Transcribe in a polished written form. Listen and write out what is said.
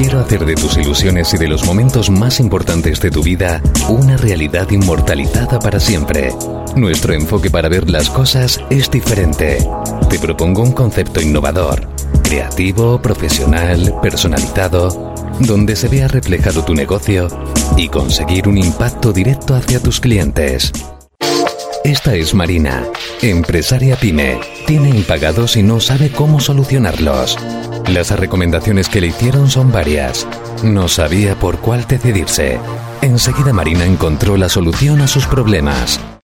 Quiero hacer de tus ilusiones y de los momentos más importantes de tu vida una realidad inmortalizada para siempre. Nuestro enfoque para ver las cosas es diferente. Te propongo un concepto innovador, creativo, profesional, personalizado, donde se vea reflejado tu negocio y conseguir un impacto directo hacia tus clientes. Esta es Marina, empresaria pyme. Tiene impagados y no sabe cómo solucionarlos. Las recomendaciones que le hicieron son varias. No sabía por cuál decidirse. Enseguida Marina encontró la solución a sus problemas.